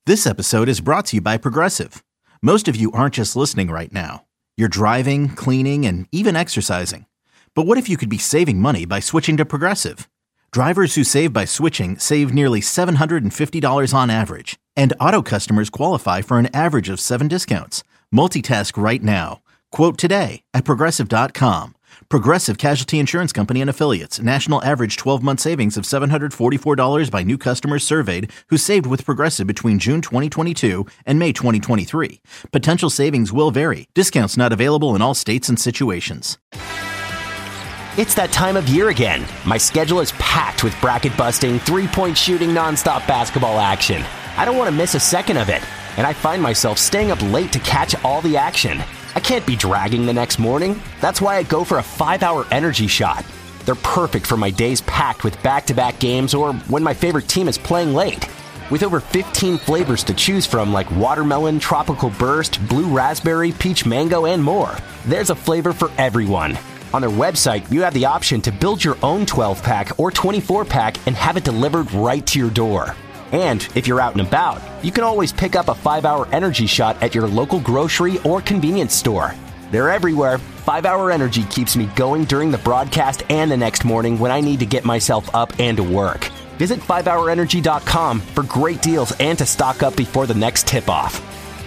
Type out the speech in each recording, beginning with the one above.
This episode is brought to you by Progressive. Most of you aren't just listening right now. You're driving, cleaning, and even exercising. But what if you could be saving money by switching to Progressive? Drivers who save by switching save nearly $750 on average. And auto customers qualify for an average of 7 discounts. Multitask right now. Quote today at Progressive.com. Progressive Casualty Insurance Company and Affiliates. National average 12-month savings of $744 by new customers surveyed who saved with Progressive between June 2022 and May 2023. Potential savings will vary. Discounts not available in all states and situations. It's that time of year again. My schedule is packed with bracket-busting, three-point shooting, nonstop basketball action. I don't want to miss a second of it, and I find myself staying up late to catch all the action. I can't be dragging the next morning. That's why I go for a 5-hour energy shot. They're perfect for my days packed with back-to-back games or when my favorite team is playing late. With over 15 flavors to choose from like watermelon, tropical burst, blue raspberry, peach mango, and more, there's a flavor for everyone. On their website, you have the option to build your own 12-pack or 24-pack and have it delivered right to your door. And if you're out and about, you can always pick up a 5-hour energy shot at your local grocery or convenience store. They're everywhere. 5-hour energy keeps me going during the broadcast and the next morning when I need to get myself up and to work. Visit 5hourenergy.com for great deals and to stock up before the next tip-off.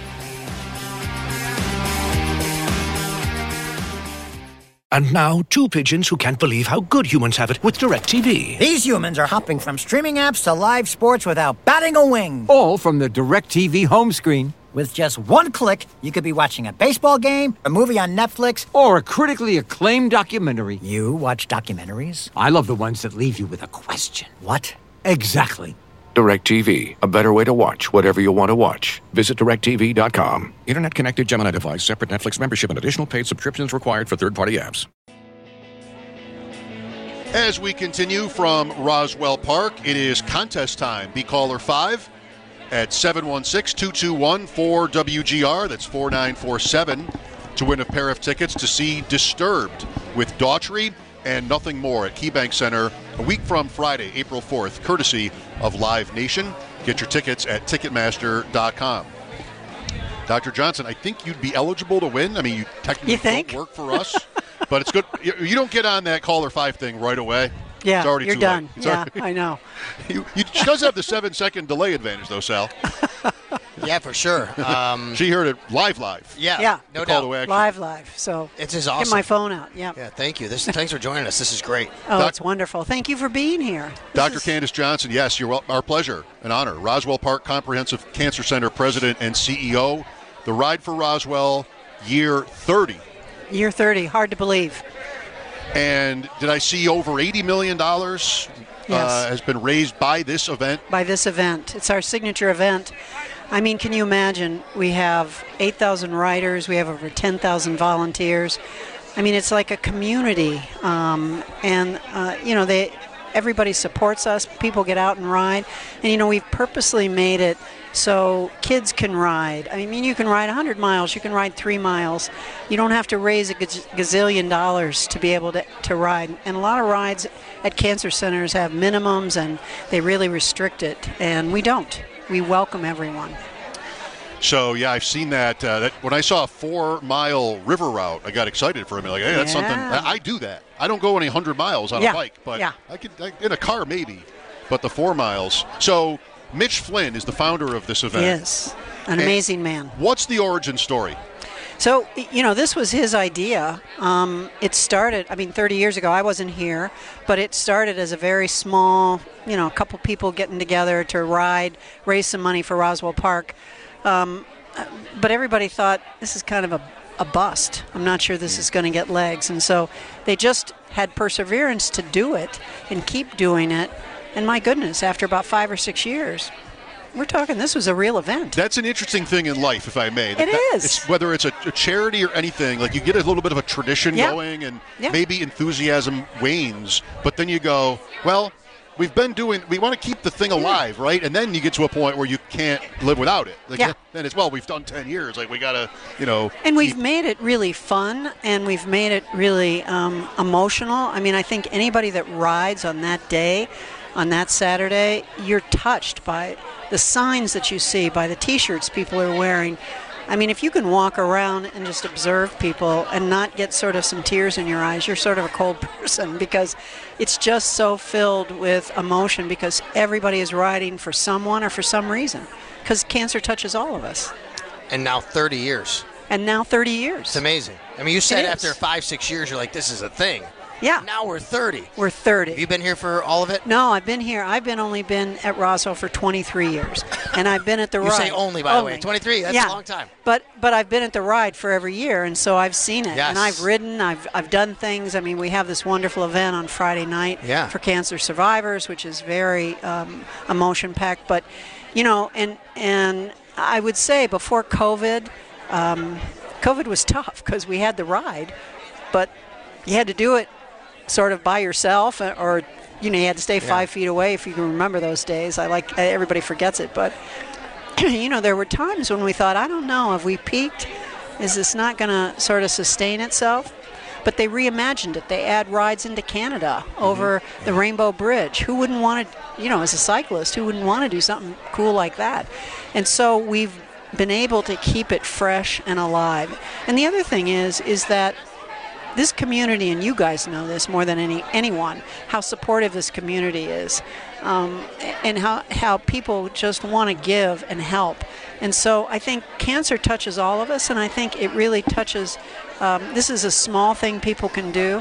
And now, two pigeons who can't believe how good humans have it with DirecTV. These humans are hopping from streaming apps to live sports without batting a wing. All from the DirecTV home screen. With just one click, you could be watching a baseball game, a movie on Netflix, or a critically acclaimed documentary. You watch documentaries? I love the ones that leave you with a question. What? Exactly. DirecTV, a better way to watch whatever you want to watch. Visit DirecTV.com. Internet-connected Gemini device, separate Netflix membership, and additional paid subscriptions required for third-party apps. As we continue from Roswell Park, it is contest time. Be caller 5 at 716-221-4WGR. That's 4947 to win a pair of tickets to see Disturbed with Daughtry and Nothing More at KeyBank Center a week from Friday, April 4th, courtesy of Live Nation. Get your tickets at Ticketmaster.com. Dr. Johnson, I think you'd be eligible to win. I mean, you technically don't work for us, but it's good. You don't get on that caller 5 thing right away. Yeah, it's already you're too done. Late. Yeah, I know. She does have the 7-second delay advantage, though, Sal. Yeah, for sure. She heard it live. Yeah, no doubt. Live. So it's just awesome. Get my phone out. Yeah. Yeah, thank you. Thanks for joining us. This is great. Oh, it's wonderful. Thank you for being here. Dr. Candace Johnson, yes, our pleasure, an honor. Roswell Park Comprehensive Cancer Center President and CEO. The Ride for Roswell, year 30. Year 30, hard to believe. And did I see over $80 million has been raised by this event? By this event. It's our signature event. I mean, can you imagine? We have 8,000 riders. We have over 10,000 volunteers. I mean, it's like a community. Everybody supports us. People get out and ride. And, we've purposely made it so kids can ride. I mean, you can ride 100 miles. You can ride 3 miles. You don't have to raise a gazillion dollars to be able to ride. And a lot of rides at cancer centers have minimums, and they really restrict it. And we don't. We welcome everyone. So, yeah, I've seen that. When I saw a 4-mile river route, I got excited for a minute. Like, hey, that's something. I do that. I don't go any 100 miles on a bike, but I could in a car maybe. But the 4 miles. So, Mitch Flynn is the founder of this event. Yes, an amazing man. What's the origin story? So, this was his idea. It started, 30 years ago. I wasn't here, but it started as a very small, a couple people getting together to ride, raise some money for Roswell Park. But everybody thought this is kind of a bust. I'm not sure this is going to get legs. And so they just had perseverance to do it and keep doing it. And my goodness, after about 5 or 6 years, we're talking this was a real event. That's an interesting thing in life, if I may. It is. Whether it's a charity or anything, like you get a little bit of a tradition going and maybe enthusiasm wanes. But then you go, well, we want to keep the thing alive, right? And then you get to a point where you can't live without it. Then it's, we've done 10 years. Like, we got to, And we've made it really fun, and we've made it really emotional. I mean, I think anybody that rides on that day, on that Saturday, you're touched by the signs that you see, by the T-shirts people are wearing. I mean, if you can walk around and just observe people and not get sort of some tears in your eyes, you're sort of a cold person, because it's just so filled with emotion, because everybody is riding for someone or for some reason, because cancer touches all of us. And now 30 years. It's amazing. I mean, you said after 5-6 years, you're like, this is a thing. Yeah. Now we're 30. We're 30. Have you been here for all of it? No, I've been here. I've only been at Roswell for 23 years. And I've been at the ride. You say only, by the way. 23, that's a long time. But I've been at the ride for every year, and so I've seen it. Yes. And I've ridden, I've done things. I mean, we have this wonderful event on Friday night for cancer survivors, which is very emotion-packed. But, you know, and I would say before COVID, COVID was tough because we had the ride, but you had to do it sort of by yourself, or you had to stay 5 feet away, if you can remember those days. Everybody forgets it, but there were times when we thought, I don't know, have we peaked? Is this not going to sort of sustain itself? But they reimagined it. They add rides into Canada over the Rainbow Bridge. Who wouldn't want to, as a cyclist, who wouldn't want to do something cool like that? And so we've been able to keep it fresh and alive. And the other thing is that this community, and you guys know this more than anyone, how supportive this community is, and how people just want to give and help. And so I think cancer touches all of us, and I think it really touches, this is a small thing people can do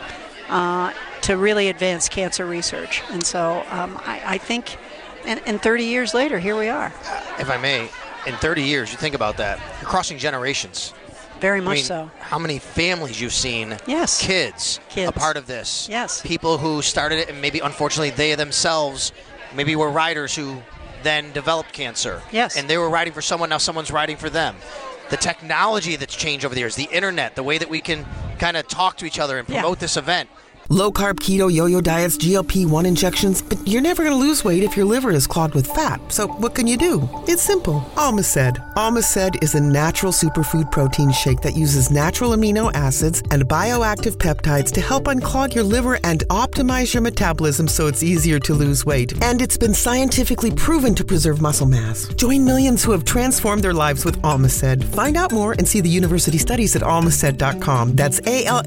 to really advance cancer research. And so I think, and 30 years later, here we are. If I may, in 30 years, you think about that, you're crossing generations. Very much so. How many families you've seen? Yes. Kids a part of this. Yes. People who started it, and maybe unfortunately they themselves maybe were riders who then developed cancer. Yes. And they were riding for someone, now someone's riding for them. The technology that's changed over the years, the internet, the way that we can kind of talk to each other and promote this event. Low-carb, keto, yo-yo diets, GLP-1 injections, but you're never going to lose weight if your liver is clogged with fat. So what can you do? It's simple. Almaced. Almaced is a natural superfood protein shake that uses natural amino acids and bioactive peptides to help unclog your liver and optimize your metabolism so it's easier to lose weight. And it's been scientifically proven to preserve muscle mass. Join millions who have transformed their lives with Almaced. Find out more and see the university studies at almaced.com. That's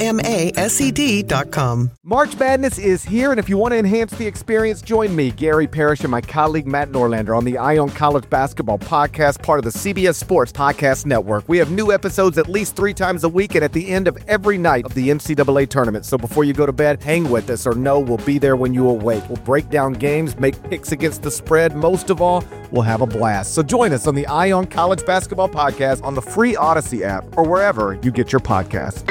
ALMASED.com. March Madness is here, and if you want to enhance the experience, join me, Gary Parrish, and my colleague Matt Norlander on the Eye on College Basketball Podcast, part of the CBS Sports Podcast Network. We have new episodes at least 3 times a week and at the end of every night of the NCAA tournament. So before you go to bed, hang with us or know we'll be there when you awake. We'll break down games, make picks against the spread. Most of all, we'll have a blast. So join us on the Eye on College Basketball Podcast on the free Odyssey app or wherever you get your podcasts.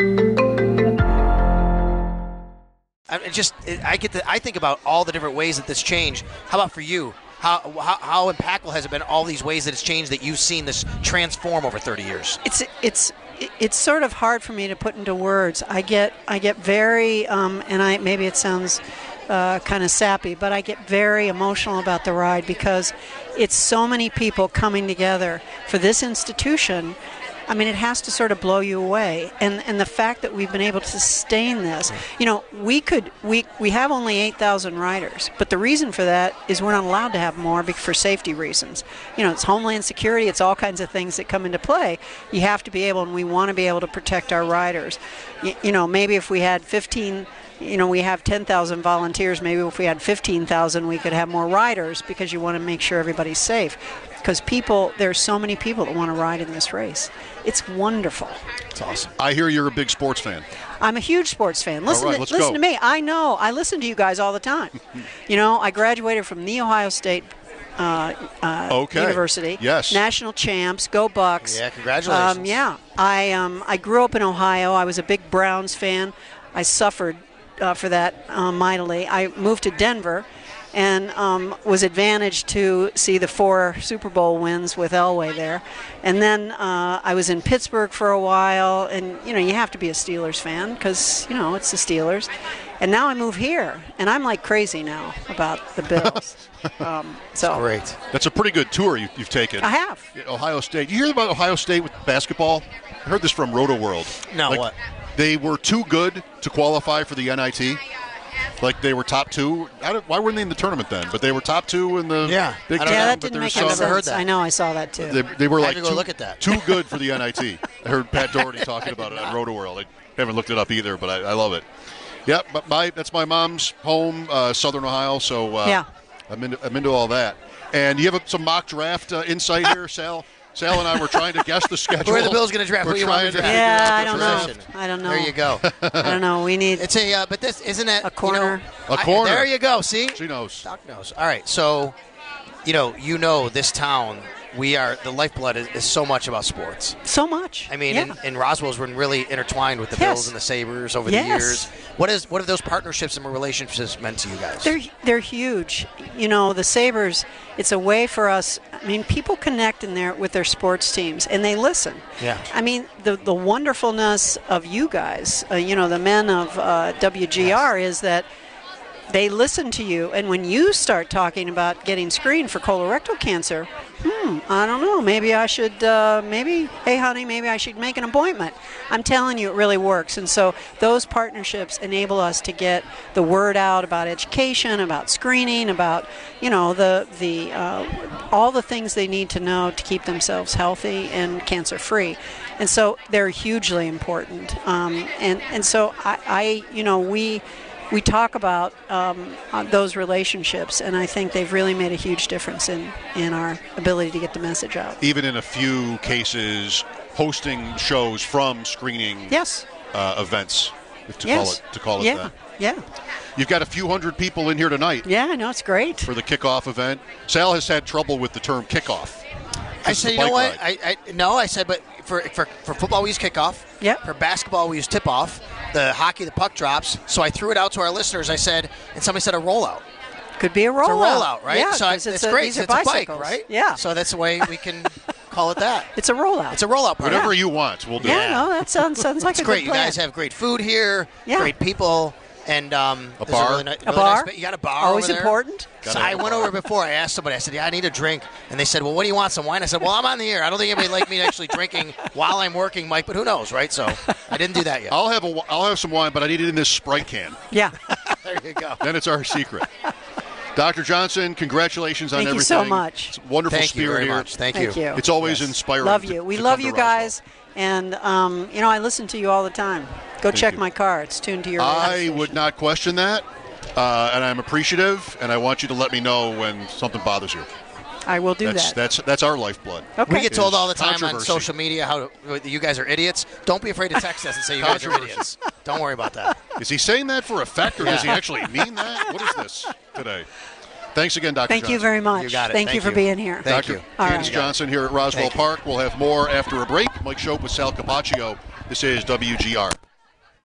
I think about all the different ways that this changed. How about for you? How impactful has it been, all these ways that it's changed, that you've seen this transform over 30 years? It's sort of hard for me to put into words. I get very and maybe it sounds kind of sappy, but I get very emotional about the ride because it's so many people coming together for this institution. I mean, it has to sort of blow you away. And the fact that we've been able to sustain this, we have only 8,000 riders, but the reason for that is we're not allowed to have more for safety reasons. It's Homeland Security, it's all kinds of things that come into play. You have to be able, and we want to be able to protect our riders. Maybe if we had 15, we have 10,000 volunteers, maybe if we had 15,000, we could have more riders because you want to make sure everybody's safe. Because there's so many people that want to ride in this race. It's wonderful. It's awesome. I hear you're a big sports fan. I'm a huge sports fan. Listen to me. I know. I listen to you guys all the time. I graduated from the Ohio State University. Yes. National champs. Go Bucks. Yeah, congratulations. I grew up in Ohio. I was a big Browns fan. I suffered for that mightily. I moved to Denver and was advantaged to see the 4 Super Bowl wins with Elway there. And then I was in Pittsburgh for a while, and, you have to be a Steelers fan because, it's the Steelers. And now I move here, and I'm like crazy now about the Bills. So great. That's a pretty good tour you've taken. I have. Ohio State. You hear about Ohio State with basketball? I heard this from Roto World. No, what? They were too good to qualify for the NIT. Like they were top 2. Why weren't they in the tournament then? But they were top 2 in the Big Ten. Yeah, that didn't make any sense. I know, I saw that too. They were like look at that. too good for the NIT. I heard Pat Doherty talking about it on Roto-World. I haven't looked it up either, but I love it. Yeah, but that's my mom's home, Southern Ohio. So I'm into all that. And you have some mock draft insight here, Sal. Sal and I were trying to guess the schedule. Where are the Bills going to draft? We're Who you trying want to to draft? Yeah, I don't know. There you go. I don't know. We need. It's a. But this isn't it a corner. A corner. There you go. See, she knows. Doc knows. All right. So, you know, this town. The lifeblood is so much about sports. So much. I mean, and Roswell's been really intertwined with the Bills and the Sabres over the years. What have those partnerships and relationships meant to you guys? They're huge. You know, the Sabres, it's a way for us. I mean, people connect with their sports teams, and they listen. Yeah. I mean, the wonderfulness of you guys, the men of WGR, is that they listen to you, and when you start talking about getting screened for colorectal cancer, I don't know, maybe I should, hey honey, maybe I should make an appointment. I'm telling you, it really works. And so those partnerships enable us to get the word out about education, about screening, about, all the things they need to know to keep themselves healthy and cancer-free. And so they're hugely important. And so we talk about those relationships, and I think they've really made a huge difference in our ability to get the message out. Even in a few cases, hosting shows from screening events, to call it that. Yeah. You've got a few hundred people in here tonight. Yeah, I know, it's great. For the kickoff event. Sal has had trouble with the term kickoff. I said, you know what? I said, but for football we use kickoff. Yeah. For basketball we use tip-off. The hockey, the puck drops. So I threw it out to our listeners. I said, and somebody said a rollout. Could be a rollout. It's a rollout, right? Yeah, so it's great. These are it's bicycles. a bike, right? Yeah. So that's the way we can call it that. It's a rollout. It's a rollout party. Whatever you want, we'll do. Yeah, no, that sounds like it's a great. good plan. You guys have great food here. Yeah. Great people. And a bar. A bar. You got a bar. Always over there. important. So I went over before. I asked somebody. I said, "Yeah, I need a drink." And they said, "Well, what do you want? Some wine?" I said, "Well, I'm on the air. I don't think anybody like me actually drinking while I'm working, Mike. But who knows, right?" So I didn't do that yet. I'll have some wine, but I need it in this Sprite can. Yeah. There you go. Then it's our secret. Dr. Johnson, congratulations on everything. Thank you so much. It's wonderful Thank spirit you very here. much. Thank you. It's always inspiring. Love you. We love you guys. And, I listen to you all the time. Go check my car. It's tuned to your radio I station. would not question that, and I'm appreciative, and I want you to let me know when something bothers you. I will do that. That's our lifeblood. Okay. We get told all the time on social media how you guys are idiots. Don't be afraid to text us and say you guys are idiots. Don't worry about that. Is he saying that for effect, or does he actually mean that? What is this today? Thanks again, Dr. Thank Johnson. you very much. You got it. Thank you for being here. Thank you. Dr. Candace Johnson here at Roswell Park. We'll have more after a break. Mike Schopp with Sal Capaccio. This is WGR.